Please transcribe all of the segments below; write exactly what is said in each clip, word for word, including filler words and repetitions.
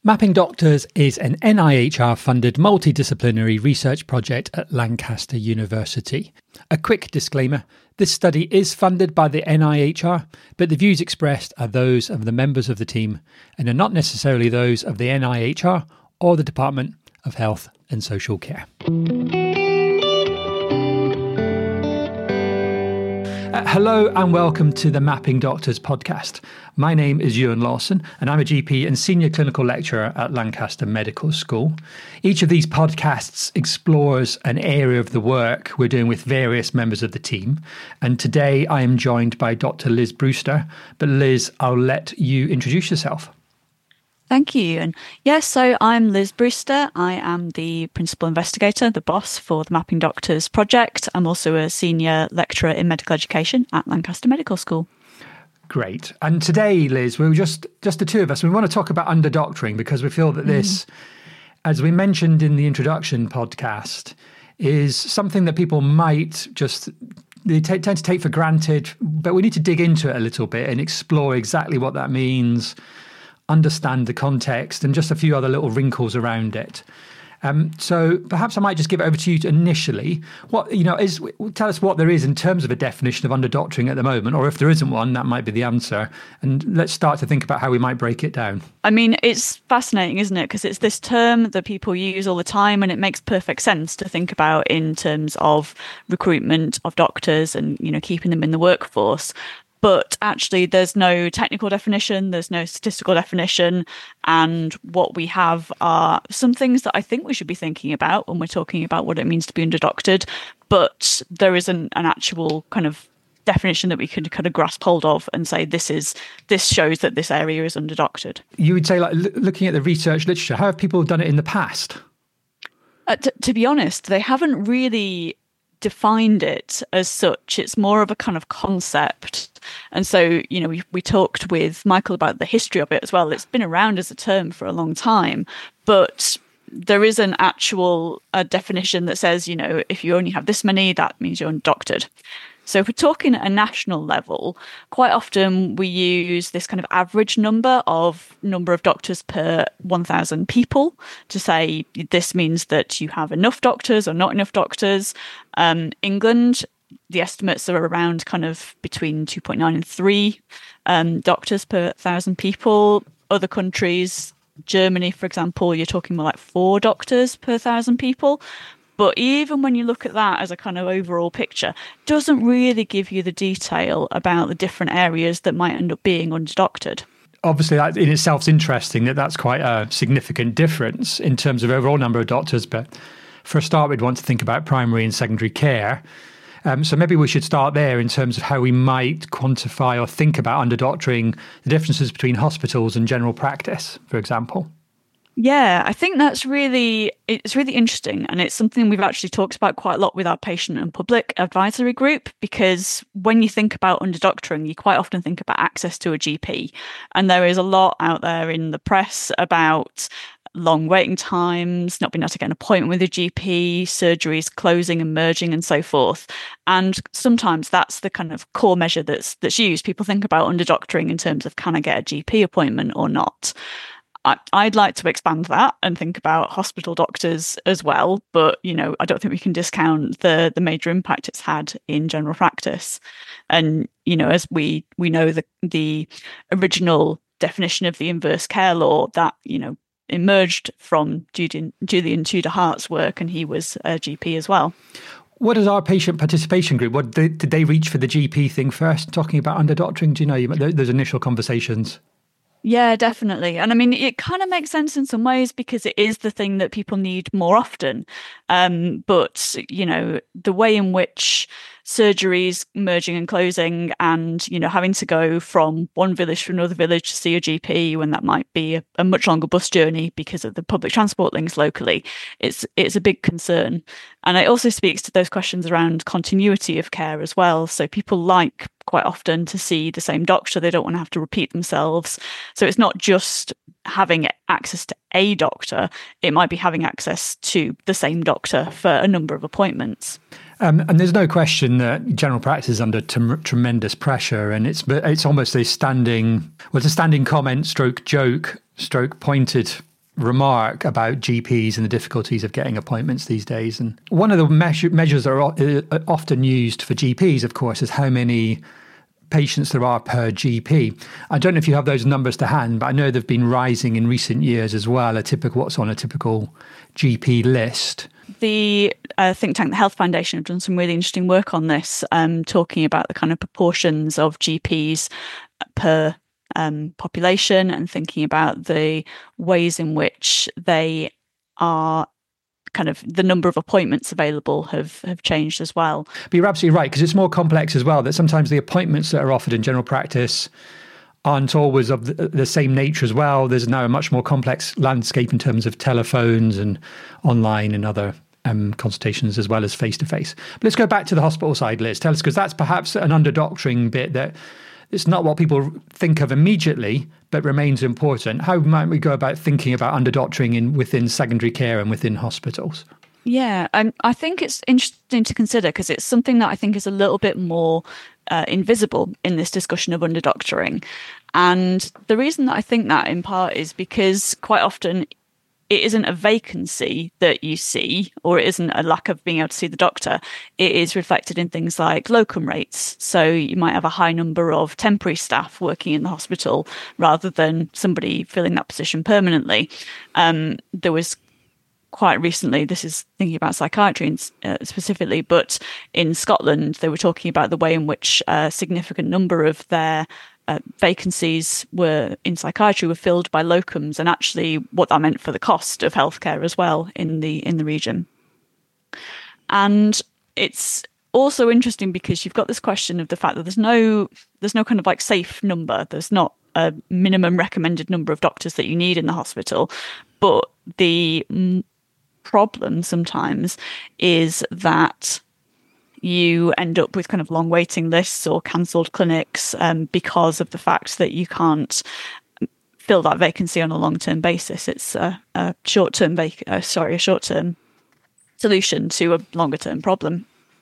Mapping Doctors is an N I H R-funded multidisciplinary research project at Lancaster University. A quick disclaimer, this study is funded by the N I H R, but the views expressed are those of the members of the team and are not necessarily those of the N I H R or the Department of Health and Social Care. Uh, hello and welcome to the Mapping Doctors podcast. My name is Ewan Lawson and I'm a G P and Senior Clinical Lecturer at Lancaster Medical School. Each of these podcasts explores an area of the work we're doing with various members of the team. And today I am joined by Doctor Liz Brewster. But Liz, I'll let you introduce yourself. Thank you, Ewan. Yes, so I'm Liz Brewster. I am the principal investigator, the boss for the Mapping Doctors project. I'm also a senior lecturer in medical education at Lancaster Medical School. Great. And today, Liz, we were just, just the two of us. We want to talk about underdoctoring because we feel that this, mm. as we mentioned in the introduction podcast, is something that people might just they t- tend to take for granted, but we need to dig into it a little bit and explore exactly what that means, understand the context and just a few other little wrinkles around it. Um, so perhaps I might just give it over to you to initially. What, you know, is tell us what there is in terms of a definition of underdoctoring at the moment, or if there isn't one, that might be the answer. And let's start to think about how we might break it down. I mean, it's fascinating, isn't it? Because it's this term that people use all the time, and it makes perfect sense to think about in terms of recruitment of doctors and, you know, keeping them in the workforce. But actually, there's no technical definition, there's no statistical definition. And what we have are some things that I think we should be thinking about when we're talking about what it means to be underdoctored. But there isn't an actual kind of definition that we could kind of grasp hold of and say, this is this shows that this area is underdoctored. You would say, like, l- looking at the research literature, how have people done it in the past? Uh, t- to be honest, they haven't really defined it as such. It's more of a kind of concept. And so, you know, we we talked with Michael about the history of it as well. It's been around as a term for a long time, but there is an actual uh, definition that says, you know, if you only have this many, that means you're undoctored. So if we're talking at a national level, quite often we use this kind of average number of number of doctors per one thousand people to say this means that you have enough doctors or not enough doctors. Um, England, the estimates are around kind of between two point nine and three um, doctors per thousand people. Other countries, Germany, for example, you're talking more like four doctors per thousand people. But even when you look at that as a kind of overall picture, it doesn't really give you the detail about the different areas that might end up being underdoctored. Obviously, that in itself is interesting that that's quite a significant difference in terms of overall number of doctors. But for a start, we'd want to think about primary and secondary care. Um, so maybe we should start there in terms of how we might quantify or think about underdoctoring, the differences between hospitals and general practice, for example. Yeah, I think that's really, it's really interesting. And it's something we've actually talked about quite a lot with our patient and public advisory group, because when you think about underdoctoring, you quite often think about access to a G P. And there is a lot out there in the press about long waiting times, not being able to get an appointment with a G P, surgeries closing and merging and so forth. And sometimes that's the kind of core measure that's that's used. People think about underdoctoring in terms of, can I get a G P appointment or not? I'd like to expand that and think about hospital doctors as well. But, you know, I don't think we can discount the the major impact it's had in general practice. And, you know, as we we know, the the original definition of the inverse care law that, you know, emerged from Julian, Julian Tudor Hart's work, and he was a G P as well. What is our patient participation group? What did, did they reach for the G P thing first, talking about underdoctoring? Do you know those initial conversations? Yeah, definitely. And I mean, it kind of makes sense in some ways because it is the thing that people need more often. Um, but, you know, the way in which surgeries merging and closing and, you know, having to go from one village to another village to see a G P when that might be a, a much longer bus journey because of the public transport links locally, it's it's a big concern. And it also speaks to those questions around continuity of care as well. So people like quite often to see the same doctor. They don't want to have to repeat themselves. So it's not just having access to a doctor, it might be having access to the same doctor for a number of appointments. Um, and there's no question that general practice is under t- tremendous pressure, and it's it's almost a standing, well, it's a standing comment, stroke joke, stroke pointed remark about G Ps and the difficulties of getting appointments these days. And one of the measure, measures that are o- often used for G Ps, of course, is how many patients there are per G P. I don't know if you have those numbers to hand, but I know they've been rising in recent years as well, a typical what's on a typical G P list. The uh, think tank, the Health Foundation, have done some really interesting work on this, um, talking about the kind of proportions of G Ps per um, population and thinking about the ways in which they are kind of the number of appointments available have, have changed as well. But you're absolutely right, because it's more complex as well, that sometimes the appointments that are offered in general practice aren't always of the, the same nature as well. There's now a much more complex landscape in terms of telephones and online and other um, consultations as well as face-to-face. But let's go back to the hospital side, Liz. Tell us, because that's perhaps an under-doctoring bit that it's not what people think of immediately, but remains important. How might we go about thinking about under-doctoring in within secondary care and within hospitals? Yeah, um, I think it's interesting to consider because it's something that I think is a little bit more uh, invisible in this discussion of under-doctoring. And the reason that I think that in part is because quite often it isn't a vacancy that you see, or it isn't a lack of being able to see the doctor. It is reflected in things like locum rates. So you might have a high number of temporary staff working in the hospital rather than somebody filling that position permanently. Um, there was quite recently, this is thinking about psychiatry uh, specifically, but in Scotland, they were talking about the way in which a significant number of their Uh, vacancies were in psychiatry were filled by locums, and actually what that meant for the cost of healthcare as well in the in the region. And it's also interesting because you've got this question of the fact that there's no there's no kind of like safe number. There's not a minimum recommended number of doctors that you need in the hospital, but the m- problem sometimes is that you end up with kind of long waiting lists or cancelled clinics um, because of the fact that you can't fill that vacancy on a long-term basis. It's a, a short-term vac- uh, sorry, a short-term solution to a longer-term problem.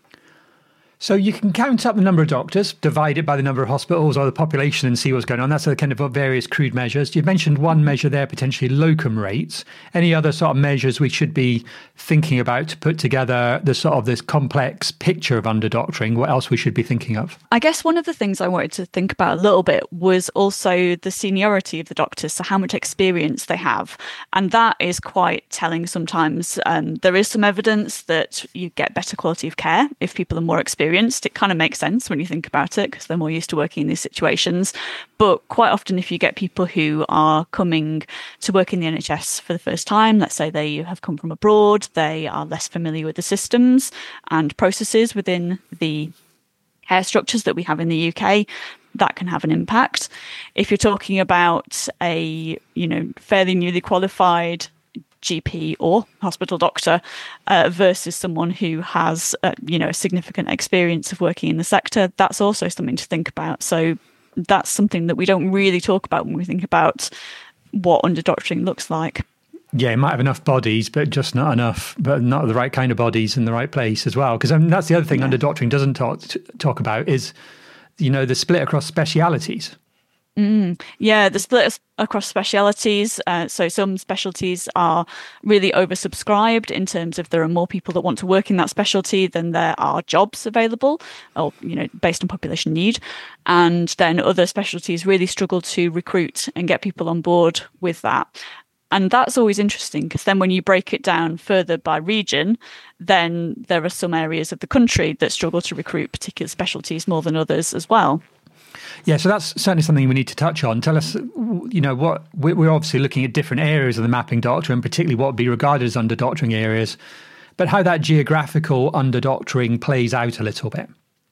So you can count up the number of doctors, divide it by the number of hospitals or the population and see what's going on. That's a kind of various crude measures. You've mentioned one measure there, potentially locum rates. Any other sort of measures we should be thinking about to put together the sort of this complex picture of underdoctoring? What else we should be thinking of? I guess one of the things I wanted to think about a little bit was also the seniority of the doctors, so how much experience they have. And that is quite telling sometimes. Um, there is some evidence that you get better quality of care if people are more experienced. It kind of makes sense when you think about it because they're more used to working in these situations. But quite often, if you get people who are coming to work in the N H S for the first time, let's say they have come from abroad, they are less familiar with the systems and processes within the care structures that we have in the U K, that can have an impact. If you're talking about a, you know, fairly newly qualified G P or hospital doctor uh, versus someone who has, uh, you know, a significant experience of working in the sector, that's also something to think about. So that's something that we don't really talk about when we think about what underdoctoring looks like. Yeah, it might have enough bodies, but just not enough, but not the right kind of bodies in the right place as well. Because I mean, that's the other thing yeah. underdoctoring doesn't talk talk about is, you know, the split across specialities. Mm, yeah, the split across specialities. Uh, so some specialties are really oversubscribed in terms of there are more people that want to work in that specialty than there are jobs available, or, you know, based on population need. And then other specialties really struggle to recruit and get people on board with that. And that's always interesting because then when you break it down further by region, then there are some areas of the country that struggle to recruit particular specialties more than others as well. Yeah, so that's certainly something we need to touch on. Tell us, you know, what we're obviously looking at different areas of the mapping doctor and particularly what would be regarded as underdoctoring areas, but how that geographical underdoctoring plays out a little bit.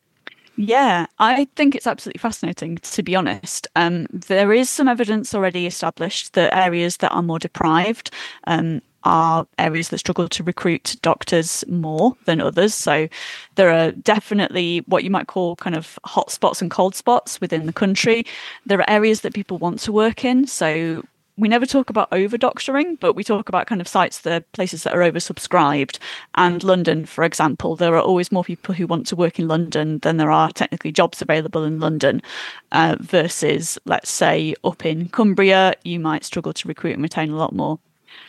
Yeah, I think it's absolutely fascinating, to be honest. Um, there is some evidence already established that areas that are more deprived um, are areas that struggle to recruit doctors more than others. So there are definitely what you might call kind of hot spots and cold spots within the country. There are areas that people want to work in. So we never talk about over-doctoring, but we talk about kind of sites that are places that are oversubscribed. And London, for example, there are always more people who want to work in London than there are technically jobs available in London, uh, versus, let's say, up in Cumbria, you might struggle to recruit and retain a lot more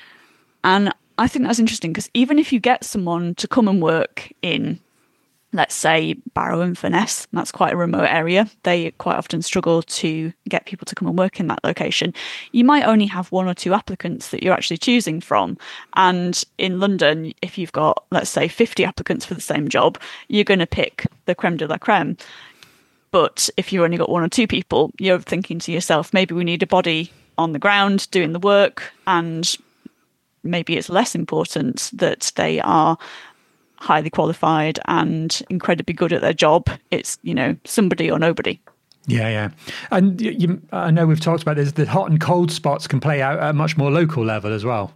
And I think that's interesting because even if you get someone to come and work in, let's say, Barrow and Furness, that's quite a remote area, they quite often struggle to get people to come and work in that location. You might only have one or two applicants that you're actually choosing from. And in London, if you've got, let's say, fifty applicants for the same job, you're going to pick the creme de la creme. But if you've only got one or two people, you're thinking to yourself, maybe we need a body on the ground doing the work, and maybe it's less important that they are highly qualified and incredibly good at their job. It's, you know, somebody or nobody. Yeah, yeah. And you, I know we've talked about this, the hot and cold spots can play out at a much more local level as well.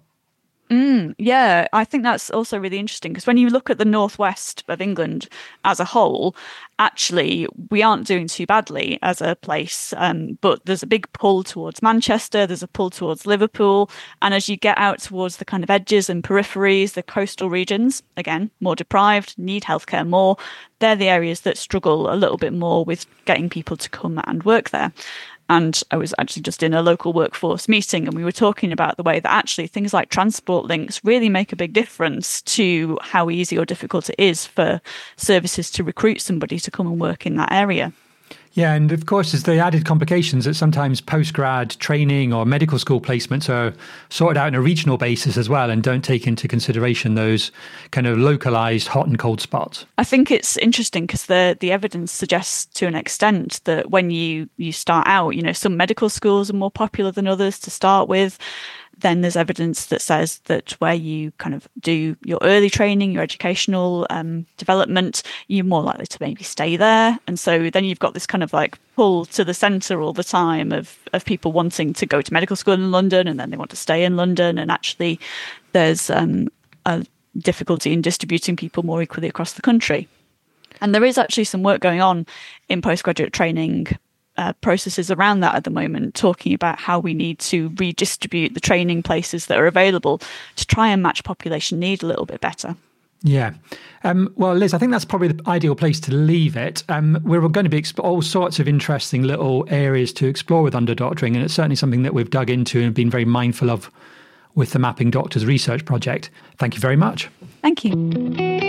Mm, yeah, I think that's also really interesting because when you look at the northwest of England as a whole, actually, we aren't doing too badly as a place. Um, but there's a big pull towards Manchester, there's a pull towards Liverpool. And as you get out towards the kind of edges and peripheries, the coastal regions, again, more deprived, need healthcare more. They're the areas that struggle a little bit more with getting people to come and work there. And I was actually just in a local workforce meeting and we were talking about the way that actually things like transport links really make a big difference to how easy or difficult it is for services to recruit somebody to come and work in that area. Yeah, and of course, there's the added complications that sometimes post-grad training or medical school placements are sorted out on a regional basis as well and don't take into consideration those kind of localized hot and cold spots. I think it's interesting because the, the evidence suggests to an extent that when you, you start out, you know, some medical schools are more popular than others to start with. Then there's evidence that says that where you kind of do your early training, your educational um, development, you're more likely to maybe stay there. And so then you've got this kind of like pull to the centre all the time of, of people wanting to go to medical school in London and then they want to stay in London. And actually there's um, a difficulty in distributing people more equally across the country. And there is actually some work going on in postgraduate training Uh, processes around that at the moment, talking about how we need to redistribute the training places that are available to try and match population need a little bit better. Yeah. Um, well, Liz, I think that's probably the ideal place to leave it. Um, we're going to be exp- all sorts of interesting little areas to explore with underdoctoring, and it's certainly something that we've dug into and been very mindful of with the Mapping Doctors research project. Thank you very much. Thank you.